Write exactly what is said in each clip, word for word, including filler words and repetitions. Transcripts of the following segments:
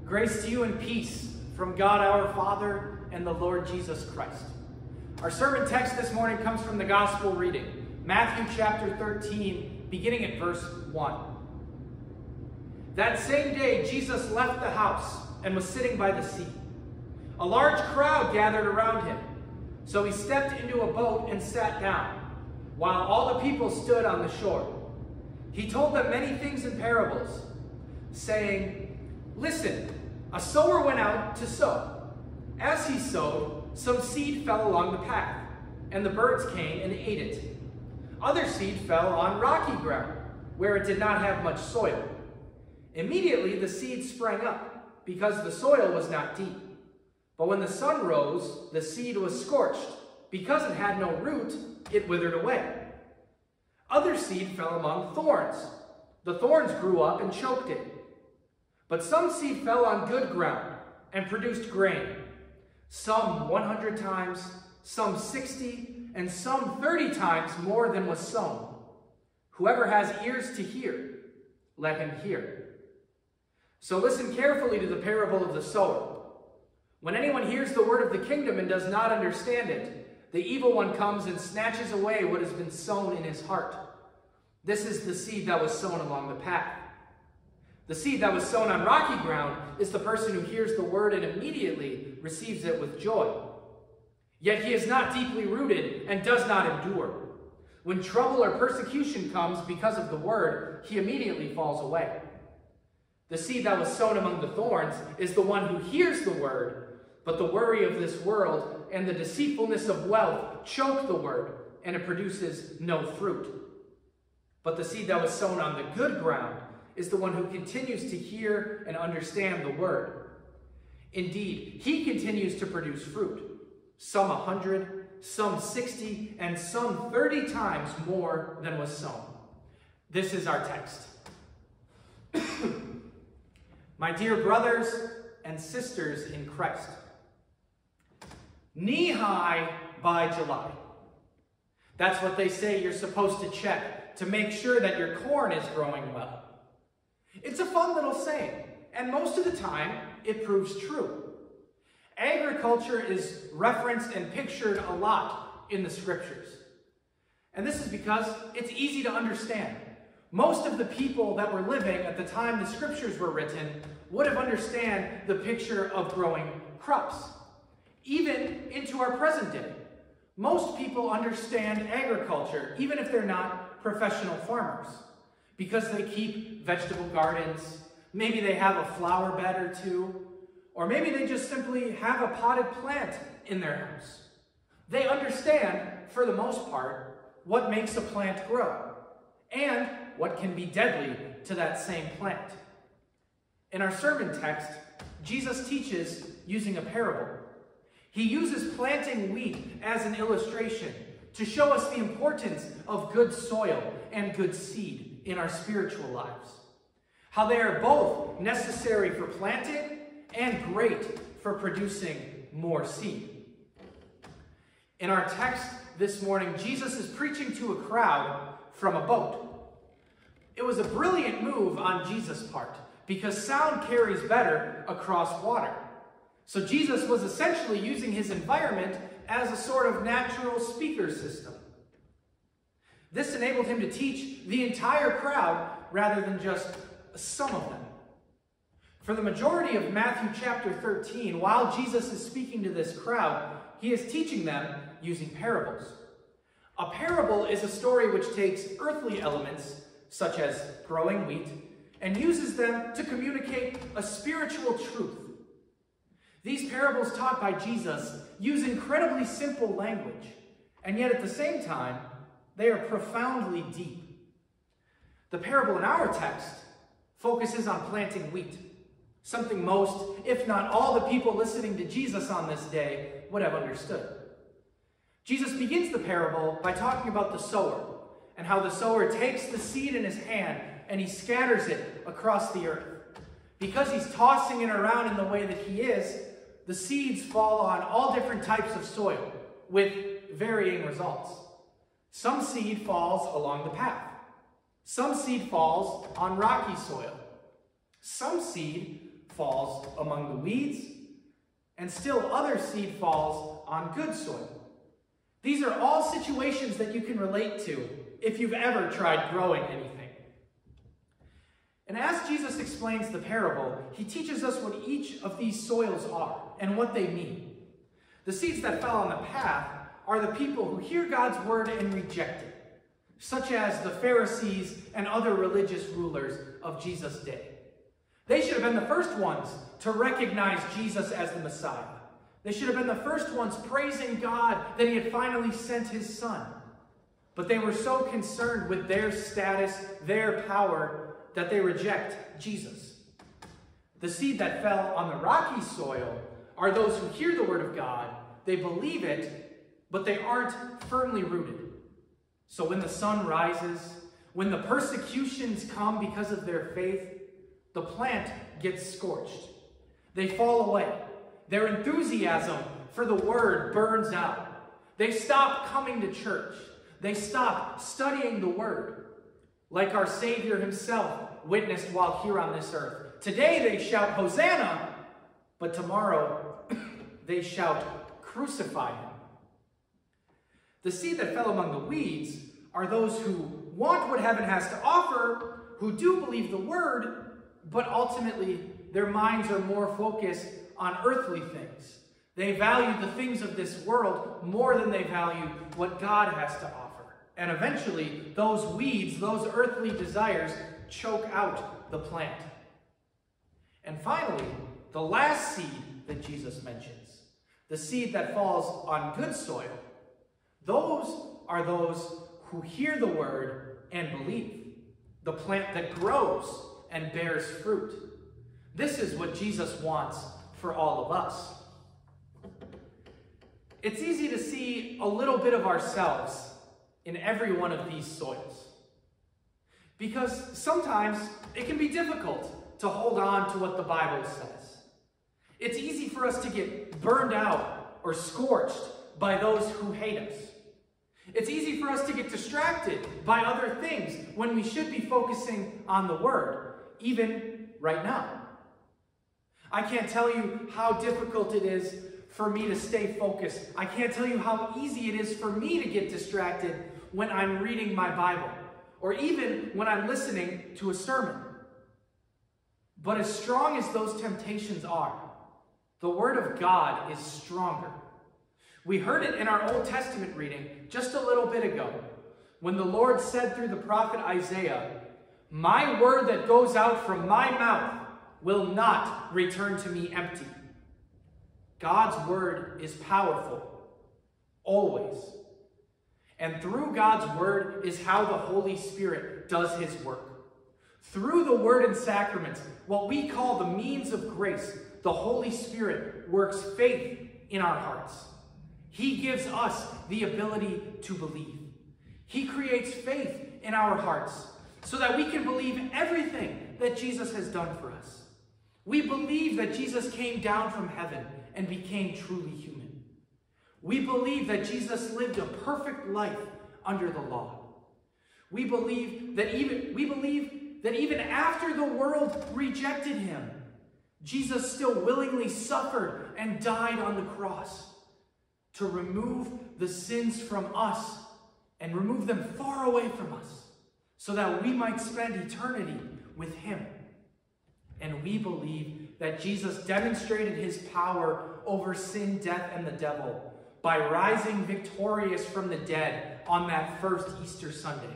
Grace to you and peace from God our Father and the Lord Jesus Christ. Our sermon text this morning comes from the Gospel reading, Matthew chapter thirteen, beginning at verse one. That same day, Jesus left the house and was sitting by the sea. A large crowd gathered around him, so he stepped into a boat and sat down, while all the people stood on the shore. He told them many things in parables, saying, "Listen, a sower went out to sow. As he sowed, some seed fell along the path, and the birds came and ate it. Other seed fell on rocky ground, where it did not have much soil. Immediately the seed sprang up, because the soil was not deep. But when the sun rose, the seed was scorched. Because it had no root, it withered away. Other seed fell among thorns. The thorns grew up and choked it. But some seed fell on good ground and produced grain, some one hundred times, some sixty, and some thirty times more than was sown. Whoever has ears to hear, let him hear." So listen carefully to the parable of the sower. When anyone hears the word of the kingdom and does not understand it, the evil one comes and snatches away what has been sown in his heart. This is the seed that was sown along the path. The seed that was sown on rocky ground is the person who hears the word and immediately receives it with joy. Yet he is not deeply rooted and does not endure. When trouble or persecution comes because of the word, he immediately falls away. The seed that was sown among the thorns is the one who hears the word, but the worry of this world and the deceitfulness of wealth choke the word, and it produces no fruit. But the seed that was sown on the good ground is the one who continues to hear and understand the word. Indeed, he continues to produce fruit, some a hundred, some sixty, and some thirty times more than was sown. This is our text. My dear brothers and sisters in Christ, knee-high by July. That's what they say you're supposed to check to make sure that your corn is growing well. It's a fun little saying, and most of the time, it proves true. Agriculture is referenced and pictured a lot in the scriptures. And this is because it's easy to understand. Most of the people that were living at the time the scriptures were written would have understood the picture of growing crops. Even into our present day, most people understand agriculture, even if they're not professional farmers, because they keep vegetable gardens, maybe they have a flower bed or two, or maybe they just simply have a potted plant in their house. They understand, for the most part, what makes a plant grow, and what can be deadly to that same plant. In our sermon text, Jesus teaches using a parable. He uses planting wheat as an illustration to show us the importance of good soil and good seed in our spiritual lives. How they are both necessary for planting and great for producing more seed. In our text this morning, Jesus is preaching to a crowd from a boat. It was a brilliant move on Jesus' part because sound carries better across water. So Jesus was essentially using his environment as a sort of natural speaker system. This enabled him to teach the entire crowd rather than just some of them. For the majority of Matthew chapter thirteen, while Jesus is speaking to this crowd, he is teaching them using parables. A parable is a story which takes earthly elements, such as growing wheat, and uses them to communicate a spiritual truth. These parables taught by Jesus use incredibly simple language, and yet at the same time, they are profoundly deep. The parable in our text focuses on planting wheat, something most, if not all, the people listening to Jesus on this day would have understood. Jesus begins the parable by talking about the sower, and how the sower takes the seed in his hand and he scatters it across the earth. Because he's tossing it around in the way that he is, the seeds fall on all different types of soil with varying results. Some seed falls along the path. Some seed falls on rocky soil. Some seed falls among the weeds, and still other seed falls on good soil. These are all situations that you can relate to if you've ever tried growing anything. And as Jesus explains the parable, he teaches us what each of these soils are and what they mean. The seeds that fell on the path are the people who hear God's word and reject it, such as the Pharisees and other religious rulers of Jesus' day. They should have been the first ones to recognize Jesus as the Messiah. They should have been the first ones praising God that he had finally sent his son. But they were so concerned with their status, their power, that they reject Jesus. The seed that fell on the rocky soil are those who hear the word of God, they believe it, but they aren't firmly rooted. So when the sun rises, when the persecutions come because of their faith, the plant gets scorched. They fall away. Their enthusiasm for the word burns out. They stop coming to church. They stop studying the word. Like our Savior himself witnessed while here on this earth. Today they shout, Hosanna, but tomorrow they shout, crucify him. The seed that fell among the weeds are those who want what heaven has to offer, who do believe the word, but ultimately their minds are more focused on earthly things. They value the things of this world more than they value what God has to offer. And eventually, those weeds, those earthly desires, choke out the plant. And finally, the last seed that Jesus mentions, the seed that falls on good soil, those are those who hear the word and believe. The plant that grows and bears fruit. This is what Jesus wants for all of us. It's easy to see a little bit of ourselves in every one of these soils. Because sometimes it can be difficult to hold on to what the Bible says. It's easy for us to get burned out or scorched by those who hate us. It's easy for us to get distracted by other things when we should be focusing on the word, even right now. I can't tell you how difficult it is for me to stay focused. I can't tell you how easy it is for me to get distracted when I'm reading my Bible, or even when I'm listening to a sermon. But as strong as those temptations are, the Word of God is stronger. We heard it in our Old Testament reading just a little bit ago, when the Lord said through the prophet Isaiah, "My word that goes out from my mouth will not return to me empty." God's word is powerful, always. And through God's word is how the Holy Spirit does his work. Through the word and sacraments, what we call the means of grace, the Holy Spirit works faith in our hearts. He gives us the ability to believe. He creates faith in our hearts so that we can believe everything that Jesus has done for us. We believe that Jesus came down from heaven and became truly human. We believe that Jesus lived a perfect life under the law. We believe that even, we believe that even after the world rejected him, Jesus still willingly suffered and died on the cross to remove the sins from us and remove them far away from us so that we might spend eternity with him. And we believe that Jesus demonstrated his power over sin, death, and the devil by rising victorious from the dead on that first Easter Sunday.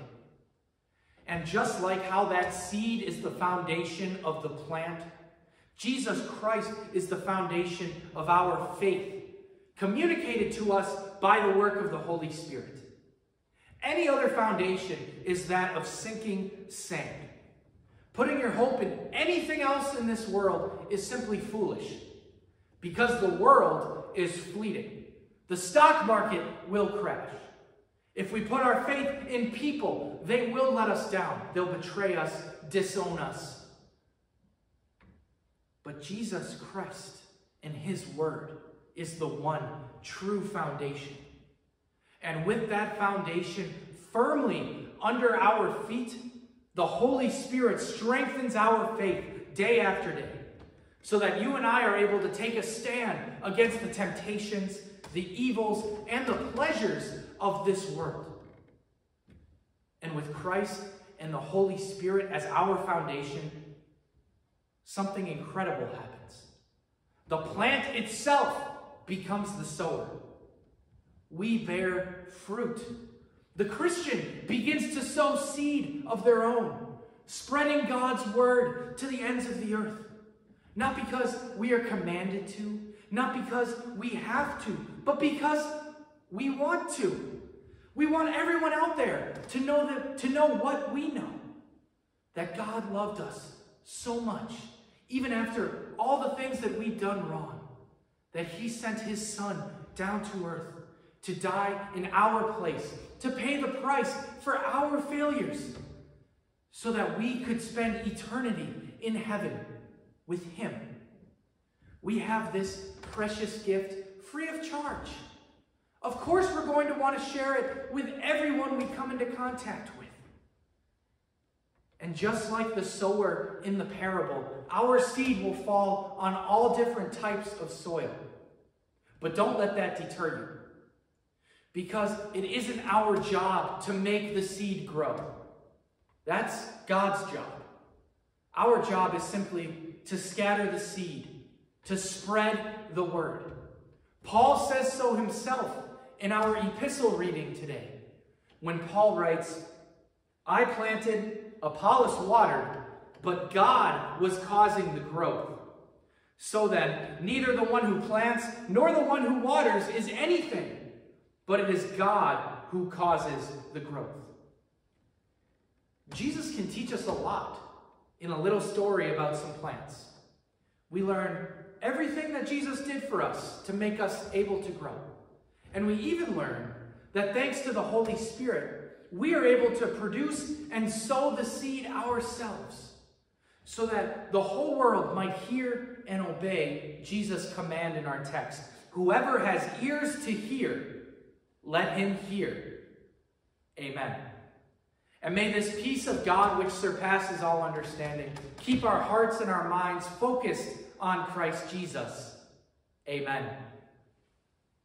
And just like how that seed is the foundation of the plant, Jesus Christ is the foundation of our faith, communicated to us by the work of the Holy Spirit. Any other foundation is that of sinking sand. Putting your hope in anything else in this world is simply foolish, because the world is fleeting. The stock market will crash. If we put our faith in people, they will let us down. They'll betray us, disown us. But Jesus Christ and his word is the one true foundation. And with that foundation firmly under our feet, the Holy Spirit strengthens our faith day after day so that you and I are able to take a stand against the temptations, the evils, and the pleasures of this world. And with Christ and the Holy Spirit as our foundation, something incredible happens. The plant itself becomes the sower. We bear fruit. The Christian begins to sow seed of their own, spreading God's word to the ends of the earth. Not because we are commanded to, not because we have to, but because we want to. We want everyone out there to know that, to know what we know. That God loved us so much, even after all the things that we've done wrong, that he sent his son down to earth to die in our place, to pay the price for our failures, so that we could spend eternity in heaven with him. We have this precious gift free of charge. Of course, we're going to want to share it with everyone we come into contact with. And just like the sower in the parable, our seed will fall on all different types of soil. But don't let that deter you, because it isn't our job to make the seed grow. That's God's job. Our job is simply to scatter the seed, to spread the word. Paul says so himself in our epistle reading today, when Paul writes, I planted, Apollos watered, but God was causing the growth. So then, neither the one who plants nor the one who waters is anything, but it is God who causes the growth. Jesus can teach us a lot in a little story about some plants. We learn everything that Jesus did for us to make us able to grow. And we even learn that thanks to the Holy Spirit, we are able to produce and sow the seed ourselves, so that the whole world might hear and obey Jesus' command in our text. Whoever has ears to hear, let him hear. Amen. And may this peace of God, which surpasses all understanding, keep our hearts and our minds focused on Christ Jesus. Amen.